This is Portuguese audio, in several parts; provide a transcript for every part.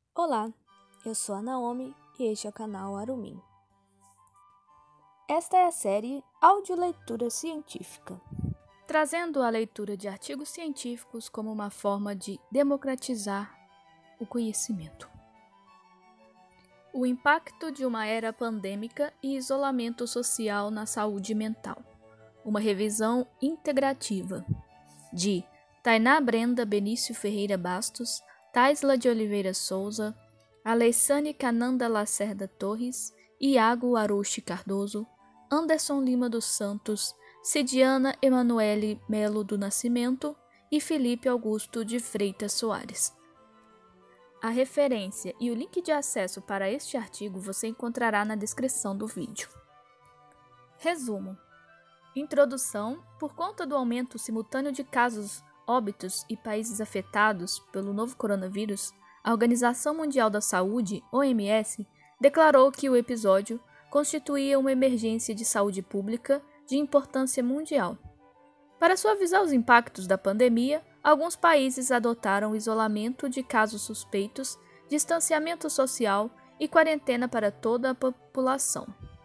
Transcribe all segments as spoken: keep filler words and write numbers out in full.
Olá, eu sou a Naomi e este é o canal Arumin. Esta é a série Audioleitura Científica, trazendo a leitura de artigos científicos como uma forma de democratizar o conhecimento. O impacto de uma era pandêmica e isolamento social na saúde mental. Uma revisão integrativa de Tainá Brenda Benício Ferreira Bastos, Taisla de Oliveira Souza, Alessane Cananda Lacerda Torres, Iago Arushi Cardoso, Anderson Lima dos Santos, Cidiana Emanuele Melo do Nascimento e Felipe Augusto de Freitas Soares. A referência e o link de acesso para este artigo você encontrará na descrição do vídeo. Resumo. Introdução. Por conta do aumento simultâneo de casos, óbitos e países afetados pelo novo coronavírus, a Organização Mundial da Saúde, O M S, declarou que o episódio constituía uma emergência de saúde pública de importância mundial. Para suavizar os impactos da pandemia, alguns países adotaram isolamento de casos suspeitos, distanciamento social e quarentena para toda a população.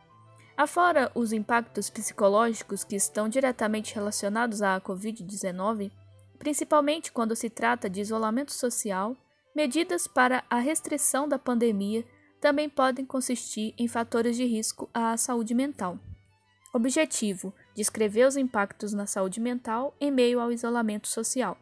Afora os impactos psicológicos que estão diretamente relacionados à covid dezenove, principalmente quando se trata de isolamento social, medidas para a restrição da pandemia também podem consistir em fatores de risco à saúde mental. Objetivo: descrever os impactos na saúde mental em meio ao isolamento social.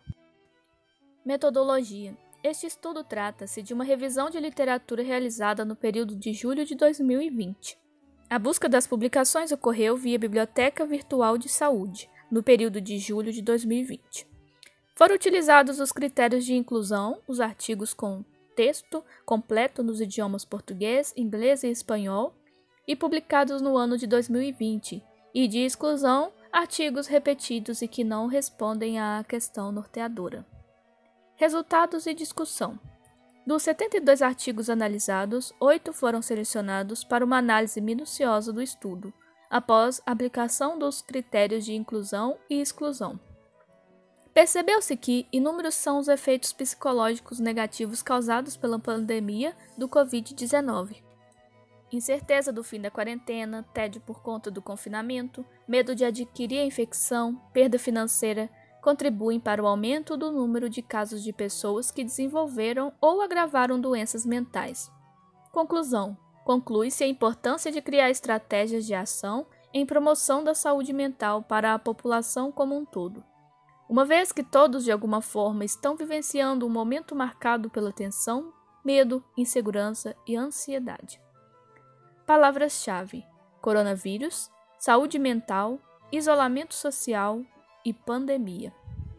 Metodologia. Este estudo trata-se de uma revisão de literatura realizada no período de julho de dois mil e vinte. A busca das publicações ocorreu via Biblioteca Virtual de Saúde, no período de julho de dois mil e vinte. Foram utilizados os critérios de inclusão, os artigos com texto completo nos idiomas português, inglês e espanhol, e publicados no ano de dois mil e vinte, e de exclusão, artigos repetidos e que não respondem à questão norteadora. Resultados e discussão. Dos setenta e dois artigos analisados, oito foram selecionados para uma análise minuciosa do estudo, após a aplicação dos critérios de inclusão e exclusão. Percebeu-se que inúmeros são os efeitos psicológicos negativos causados pela pandemia do covid dezenove. Incerteza do fim da quarentena, tédio por conta do confinamento, medo de adquirir a infecção, perda financeira, contribuem para o aumento do número de casos de pessoas que desenvolveram ou agravaram doenças mentais. Conclusão. Conclui-se a importância de criar estratégias de ação em promoção da saúde mental para a população como um todo. Uma vez que todos de alguma forma estão vivenciando um momento marcado pela tensão, medo, insegurança e ansiedade. Palavras-chave: coronavírus, saúde mental, isolamento social e pandemia.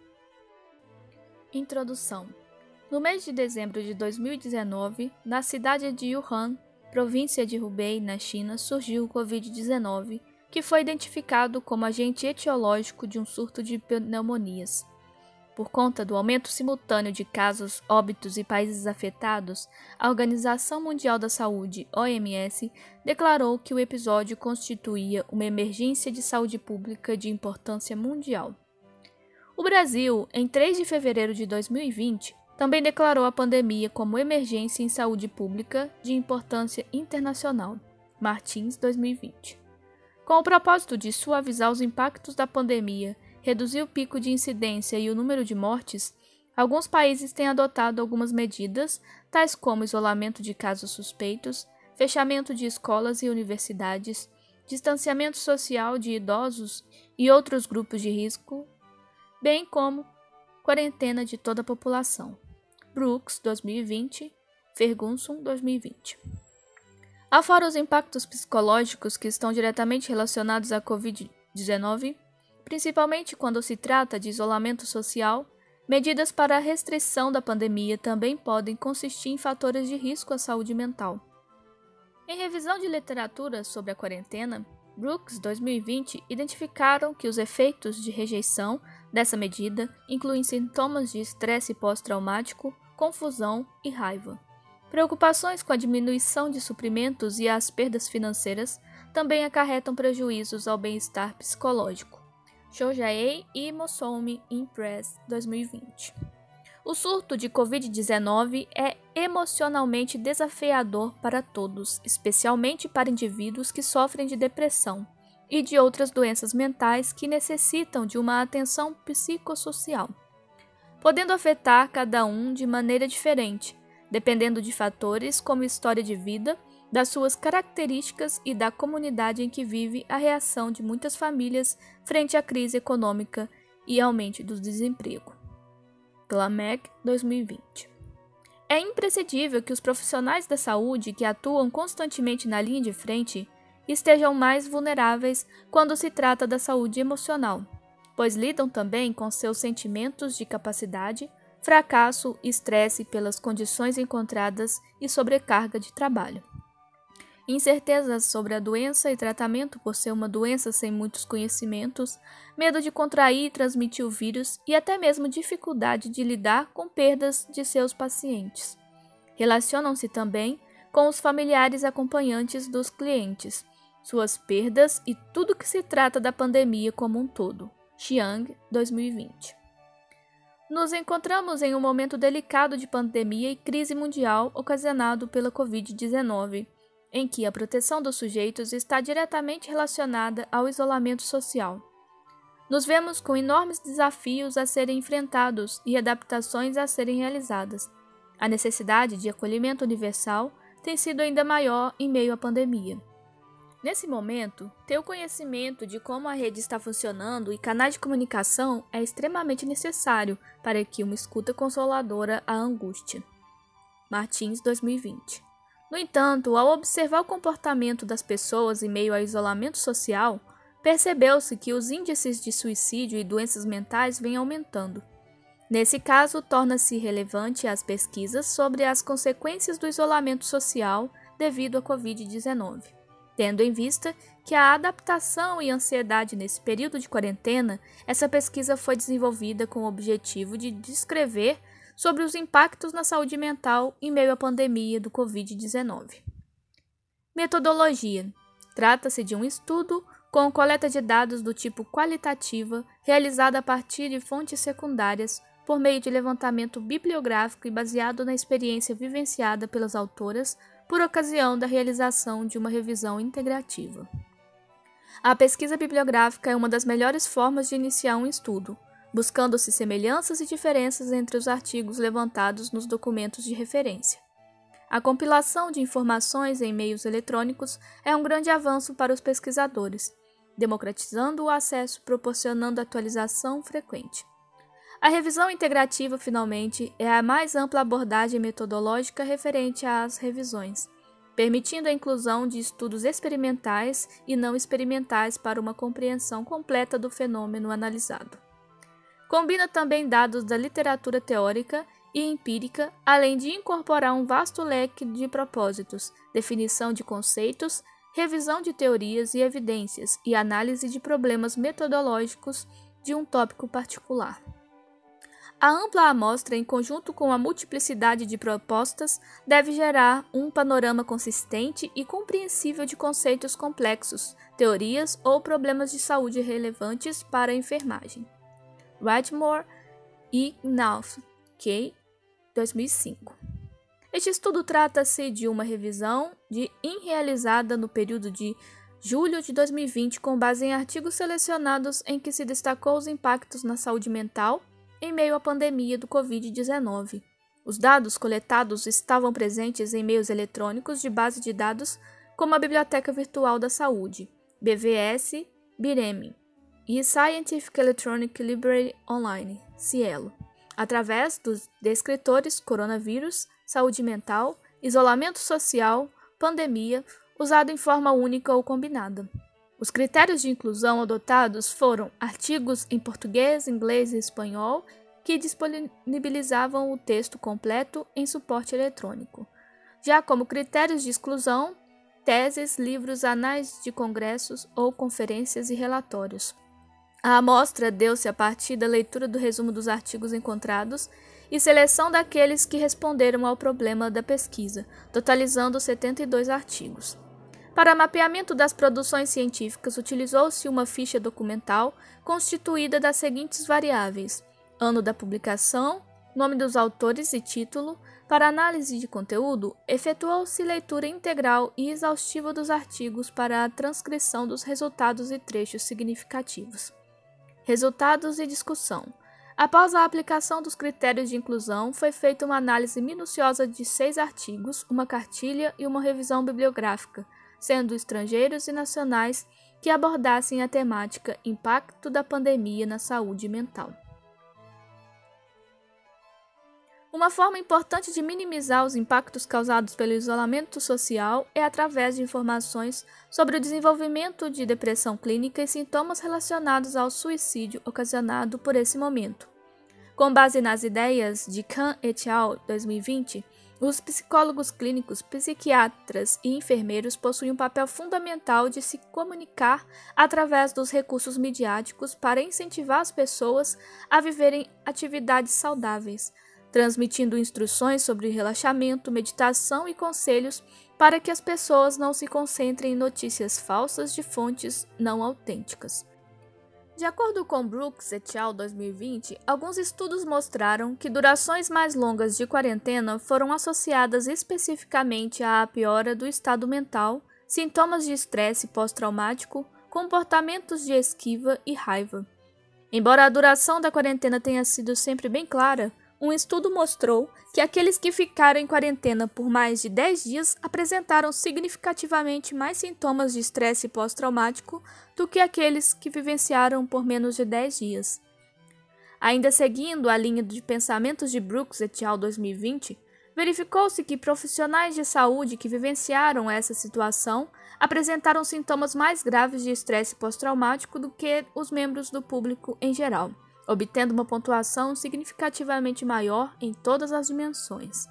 Introdução. No mês de dezembro de dois mil e dezenove, na cidade de Wuhan, província de Hubei, na China, surgiu o covid dezenove, que foi identificado como agente etiológico de um surto de pneumonias. Por conta do aumento simultâneo de casos, óbitos e países afetados, a Organização Mundial da Saúde, O M S, declarou que o episódio constituía uma emergência de saúde pública de importância mundial. O Brasil, em três de fevereiro de dois mil e vinte, também declarou a pandemia como emergência em saúde pública de importância internacional, Martins dois mil e vinte. Com o propósito de suavizar os impactos da pandemia, reduzir o pico de incidência e o número de mortes, alguns países têm adotado algumas medidas, tais como isolamento de casos suspeitos, fechamento de escolas e universidades, distanciamento social de idosos e outros grupos de risco, bem como quarentena de toda a população. Brooks, dois mil e vinte, Ferguson, dois mil e vinte. Afora os impactos psicológicos que estão diretamente relacionados à covid dezenove, principalmente quando se trata de isolamento social, medidas para a restrição da pandemia também podem consistir em fatores de risco à saúde mental. Em revisão de literatura sobre a quarentena, Brooks, dois mil e vinte, identificaram que os efeitos de rejeição dessa medida incluem sintomas de estresse pós-traumático, confusão e raiva. Preocupações com a diminuição de suprimentos e as perdas financeiras também acarretam prejuízos ao bem-estar psicológico. Shoujaei e Mosoumi Impress, dois mil e vinte. O surto de covid dezenove é emocionalmente desafiador para todos, especialmente para indivíduos que sofrem de depressão e de outras doenças mentais que necessitam de uma atenção psicossocial, podendo afetar cada um de maneira diferente, dependendo de fatores como história de vida, das suas características e da comunidade em que vive a reação de muitas famílias frente à crise econômica e aumento do desemprego. Glamec, dois mil e vinte. É imprescindível que os profissionais da saúde que atuam constantemente na linha de frente estejam mais vulneráveis quando se trata da saúde emocional, pois lidam também com seus sentimentos de capacidade, fracasso, estresse pelas condições encontradas e sobrecarga de trabalho. Incertezas sobre a doença e tratamento por ser uma doença sem muitos conhecimentos, medo de contrair e transmitir o vírus e até mesmo dificuldade de lidar com perdas de seus pacientes. Relacionam-se também com os familiares acompanhantes dos clientes, suas perdas e tudo que se trata da pandemia como um todo. Chiang, dois mil e vinte. Nos encontramos em um momento delicado de pandemia e crise mundial ocasionado pela covid dezenove, em que a proteção dos sujeitos está diretamente relacionada ao isolamento social. Nos vemos com enormes desafios a serem enfrentados e adaptações a serem realizadas. A necessidade de acolhimento universal tem sido ainda maior em meio à pandemia. Nesse momento, ter o conhecimento de como a rede está funcionando e canais de comunicação é extremamente necessário para que uma escuta consoladora à angústia. Martins, dois mil e vinte. No entanto, ao observar o comportamento das pessoas em meio ao isolamento social, percebeu-se que os índices de suicídio e doenças mentais vêm aumentando. Nesse caso, torna-se relevante as pesquisas sobre as consequências do isolamento social devido à covid dezenove. Tendo em vista que a adaptação e ansiedade nesse período de quarentena, essa pesquisa foi desenvolvida com o objetivo de descrever sobre os impactos na saúde mental em meio à pandemia do covid dezenove. Metodologia. Trata-se de um estudo com coleta de dados do tipo qualitativa, realizada a partir de fontes secundárias, por meio de levantamento bibliográfico e baseado na experiência vivenciada pelas autoras por ocasião da realização de uma revisão integrativa. A pesquisa bibliográfica é uma das melhores formas de iniciar um estudo, buscando-se semelhanças e diferenças entre os artigos levantados nos documentos de referência. A compilação de informações em meios eletrônicos é um grande avanço para os pesquisadores, democratizando o acesso, proporcionando atualização frequente. A revisão integrativa, finalmente, é a mais ampla abordagem metodológica referente às revisões, permitindo a inclusão de estudos experimentais e não experimentais para uma compreensão completa do fenômeno analisado. Combina também dados da literatura teórica e empírica, além de incorporar um vasto leque de propósitos, definição de conceitos, revisão de teorias e evidências e análise de problemas metodológicos de um tópico particular. A ampla amostra, em conjunto com a multiplicidade de propostas, deve gerar um panorama consistente e compreensível de conceitos complexos, teorias ou problemas de saúde relevantes para a enfermagem. Whitmore e Knauff, K. dois mil e cinco. Este estudo trata-se de uma revisão de I N realizada no período de julho de dois mil e vinte com base em artigos selecionados em que se destacou os impactos na saúde mental em meio à pandemia do covid dezenove. Os dados coletados estavam presentes em meios eletrônicos de base de dados como a Biblioteca Virtual da Saúde, B V S Bireme, e Scientific Electronic Library Online, Cielo, através dos descritores coronavírus, saúde mental, isolamento social, pandemia, usado em forma única ou combinada. Os critérios de inclusão adotados foram artigos em português, inglês e espanhol que disponibilizavam o texto completo em suporte eletrônico. Já como critérios de exclusão, teses, livros, anais de congressos ou conferências e relatórios. A amostra deu-se a partir da leitura do resumo dos artigos encontrados e seleção daqueles que responderam ao problema da pesquisa, totalizando setenta e dois artigos. Para mapeamento das produções científicas, utilizou-se uma ficha documental constituída das seguintes variáveis: ano da publicação, nome dos autores e título. Para análise de conteúdo, efetuou-se leitura integral e exaustiva dos artigos para a transcrição dos resultados e trechos significativos. Resultados e discussão. Após a aplicação dos critérios de inclusão, foi feita uma análise minuciosa de seis artigos, uma cartilha e uma revisão bibliográfica, sendo estrangeiros e nacionais que abordassem a temática Impacto da Pandemia na Saúde Mental. Uma forma importante de minimizar os impactos causados pelo isolamento social é através de informações sobre o desenvolvimento de depressão clínica e sintomas relacionados ao suicídio ocasionado por esse momento. Com base nas ideias de Khan et al. dois mil e vinte, os psicólogos clínicos, psiquiatras e enfermeiros possuem um papel fundamental de se comunicar através dos recursos midiáticos para incentivar as pessoas a viverem atividades saudáveis, transmitindo instruções sobre relaxamento, meditação e conselhos para que as pessoas não se concentrem em notícias falsas de fontes não autênticas. De acordo com Brooks et al. dois mil e vinte, alguns estudos mostraram que durações mais longas de quarentena foram associadas especificamente à piora do estado mental, sintomas de estresse pós-traumático, comportamentos de esquiva e raiva. Embora a duração da quarentena tenha sido sempre bem clara, um estudo mostrou que aqueles que ficaram em quarentena por mais de dez dias apresentaram significativamente mais sintomas de estresse pós-traumático do que aqueles que vivenciaram por menos de dez dias. Ainda seguindo a linha de pensamentos de Brooks et al. dois mil e vinte, verificou-se que profissionais de saúde que vivenciaram essa situação apresentaram sintomas mais graves de estresse pós-traumático do que os membros do público em geral, obtendo uma pontuação significativamente maior em todas as dimensões.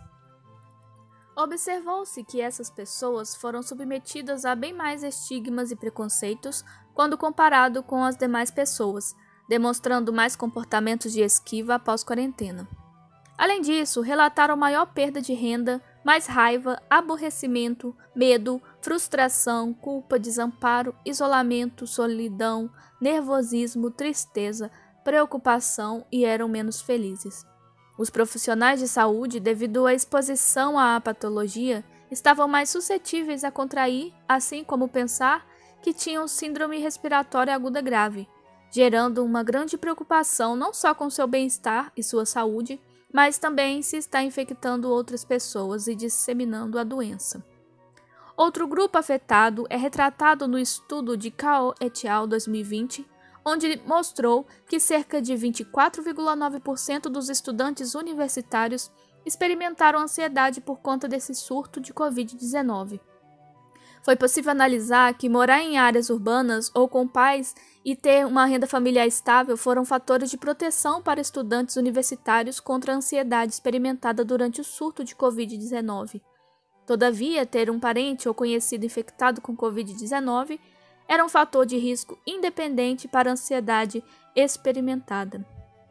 Observou-se que essas pessoas foram submetidas a bem mais estigmas e preconceitos quando comparado com as demais pessoas, demonstrando mais comportamentos de esquiva após quarentena. Além disso, relataram maior perda de renda, mais raiva, aborrecimento, medo, frustração, culpa, desamparo, isolamento, solidão, nervosismo, tristeza, preocupação e eram menos felizes. Os profissionais de saúde, devido à exposição à patologia, estavam mais suscetíveis a contrair, assim como pensar que tinham síndrome respiratória aguda grave, gerando uma grande preocupação não só com seu bem-estar e sua saúde, mas também se está infectando outras pessoas e disseminando a doença. Outro grupo afetado é retratado no estudo de Cao et al. dois mil e vinte, onde mostrou que cerca de vinte e quatro vírgula nove por cento dos estudantes universitários experimentaram ansiedade por conta desse surto de covid dezenove. Foi possível analisar que morar em áreas urbanas ou com pais e ter uma renda familiar estável foram fatores de proteção para estudantes universitários contra a ansiedade experimentada durante o surto de covid dezenove. Todavia, ter um parente ou conhecido infectado com covid dezenove era um fator de risco independente para a ansiedade experimentada.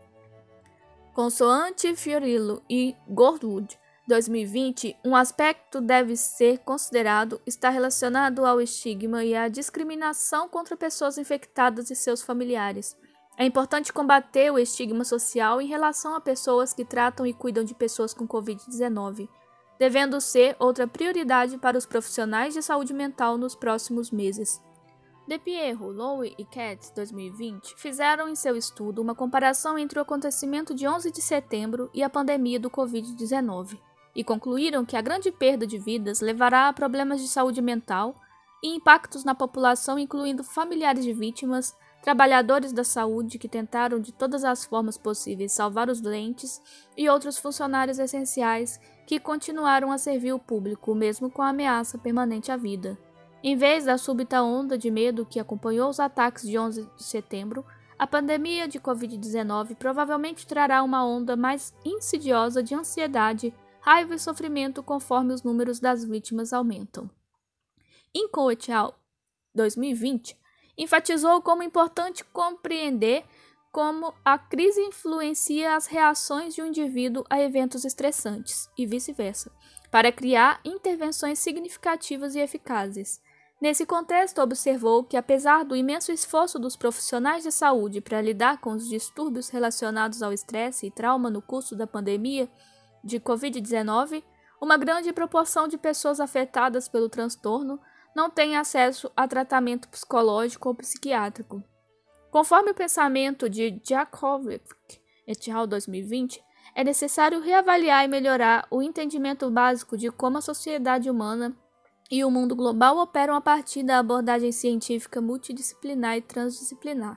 Consoante Fiorillo e Goldwood, dois mil e vinte, um aspecto deve ser considerado está relacionado ao estigma e à discriminação contra pessoas infectadas e seus familiares. É importante combater o estigma social em relação a pessoas que tratam e cuidam de pessoas com covid dezenove, devendo ser outra prioridade para os profissionais de saúde mental nos próximos meses. De Pierro, Lowe e Katz, dois mil e vinte, fizeram em seu estudo uma comparação entre o acontecimento de onze de setembro e a pandemia do covid dezenove, e concluíram que a grande perda de vidas levará a problemas de saúde mental e impactos na população, incluindo familiares de vítimas, trabalhadores da saúde que tentaram de todas as formas possíveis salvar os doentes e outros funcionários essenciais que continuaram a servir o público, mesmo com a ameaça permanente à vida. Em vez da súbita onda de medo que acompanhou os ataques de onze de setembro, a pandemia de covid dezenove provavelmente trará uma onda mais insidiosa de ansiedade, raiva e sofrimento conforme os números das vítimas aumentam. Inco et al. dois mil e vinte enfatizou como importante compreender como a crise influencia as reações de um indivíduo a eventos estressantes, e vice-versa, para criar intervenções significativas e eficazes. Nesse contexto, observou que, apesar do imenso esforço dos profissionais de saúde para lidar com os distúrbios relacionados ao estresse e trauma no curso da pandemia de covid dezenove, uma grande proporção de pessoas afetadas pelo transtorno não tem acesso a tratamento psicológico ou psiquiátrico. Conforme o pensamento de Jakovic et al. dois mil e vinte, é necessário reavaliar e melhorar o entendimento básico de como a sociedade humana e o mundo global operam a partir da abordagem científica multidisciplinar e transdisciplinar.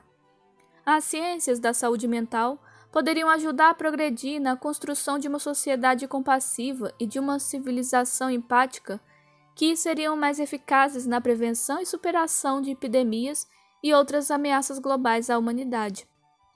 As ciências da saúde mental poderiam ajudar a progredir na construção de uma sociedade compassiva e de uma civilização empática que seriam mais eficazes na prevenção e superação de epidemias e outras ameaças globais à humanidade.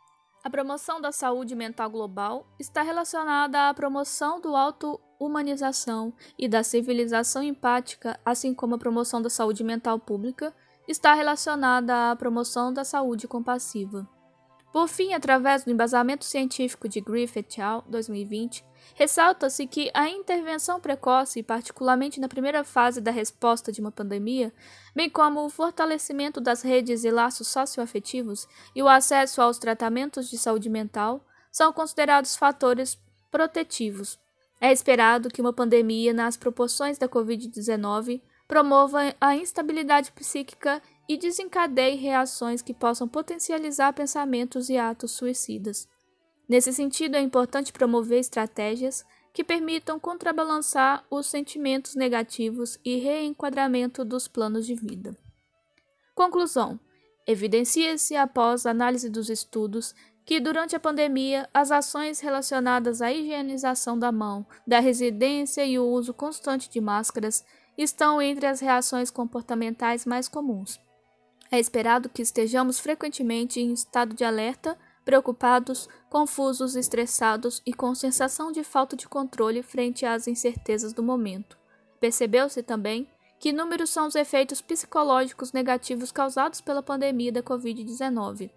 A promoção da saúde mental global está relacionada à promoção do auto-humanização e da civilização empática, assim como a promoção da saúde mental pública está relacionada à promoção da saúde compassiva. Por fim, através do embasamento científico de Griffith et al. dois mil e vinte, ressalta-se que a intervenção precoce, particularmente na primeira fase da resposta de uma pandemia, bem como o fortalecimento das redes e laços socioafetivos e o acesso aos tratamentos de saúde mental, são considerados fatores protetivos. É esperado que uma pandemia nas proporções da covid dezenove promova a instabilidade psíquica e desencadeie reações que possam potencializar pensamentos e atos suicidas. Nesse sentido, é importante promover estratégias que permitam contrabalançar os sentimentos negativos e reenquadramento dos planos de vida. Conclusão: evidencia-se, após análise dos estudos, que durante a pandemia, as ações relacionadas à higienização da mão, da residência e o uso constante de máscaras estão entre as reações comportamentais mais comuns. É esperado que estejamos frequentemente em estado de alerta, preocupados, confusos, estressados e com sensação de falta de controle frente às incertezas do momento. Percebeu-se também que inúmeros são os efeitos psicológicos negativos causados pela pandemia da covid dezenove.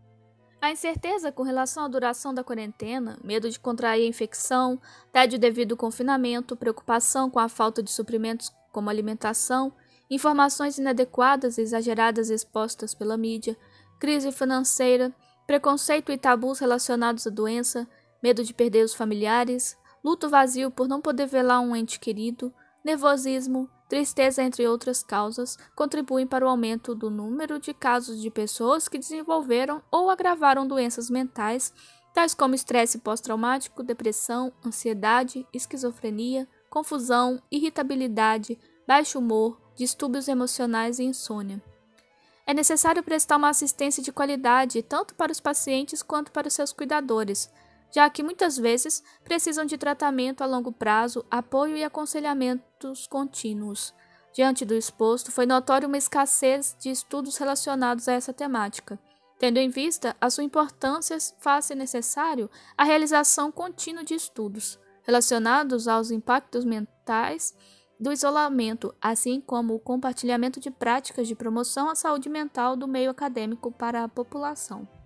A incerteza com relação à duração da quarentena, medo de contrair a infecção, tédio devido ao confinamento, preocupação com a falta de suprimentos como alimentação, informações inadequadas e exageradas expostas pela mídia, crise financeira, preconceito e tabus relacionados à doença, medo de perder os familiares, luto vazio por não poder velar um ente querido, nervosismo, tristeza, entre outras causas, contribuem para o aumento do número de casos de pessoas que desenvolveram ou agravaram doenças mentais, tais como estresse pós-traumático, depressão, ansiedade, esquizofrenia, confusão, irritabilidade, baixo humor, distúrbios emocionais e insônia. É necessário prestar uma assistência de qualidade tanto para os pacientes quanto para os seus cuidadores, já que muitas vezes precisam de tratamento a longo prazo, apoio e aconselhamentos contínuos. Diante do exposto, foi notória uma escassez de estudos relacionados a essa temática. Tendo em vista a sua importância, faz-se necessário a realização contínua de estudos relacionados aos impactos mentais do isolamento, assim como o compartilhamento de práticas de promoção à saúde mental do meio acadêmico para a população.